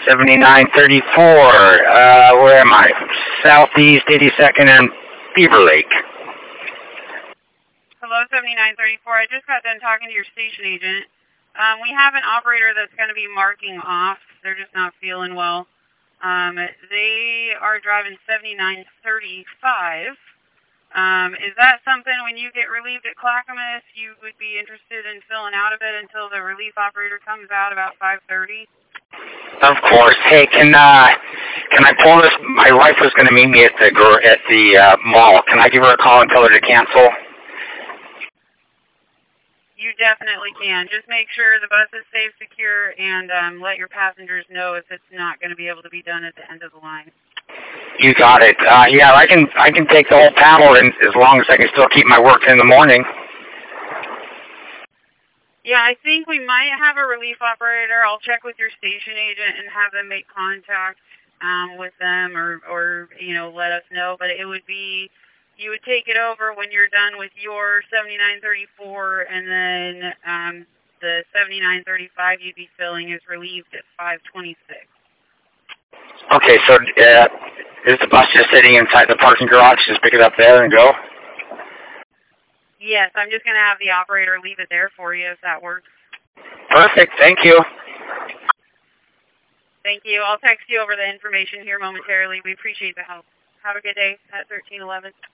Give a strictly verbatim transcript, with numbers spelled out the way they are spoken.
seventy-nine thirty-four, uh, where am I? Southeast eighty-second and Beaver Lake. Hello, seventy-nine thirty-four. I just got done talking to your station agent. Um, we have an operator that's going to be marking off. They're just not feeling well. Um, they are driving seventy-nine thirty-five. Um, is that something when you get relieved at Clackamas you would be interested in filling out of it until the relief operator comes out about five thirty? Of course. Hey, can uh, can I pull this? My wife was going to meet me at the at the uh, mall. Can I give her a call and tell her to cancel? You definitely can. Just make sure the bus is safe, secure, and um, let your passengers know if it's not going to be able to be done at the end of the line. You got it. Uh, yeah, I can I can take the whole paddle, and as long as I can still keep my work in the morning. Yeah, I think we might have a relief operator. I'll check with your station agent and have them make contact um, with them, or or you know let us know. But it would be. You would take it over when you're done with your seventy-nine thirty-four, and then um, the seventy-nine thirty-five you'd be filling is relieved at five twenty-six. Okay, so uh, is the bus just sitting inside the parking garage? Just pick it up there and go? Yes, I'm just going to have the operator leave it there for you if that works. Perfect, thank you. Thank you. I'll text you over the information here momentarily. We appreciate the help. Have a good day at thirteen eleven.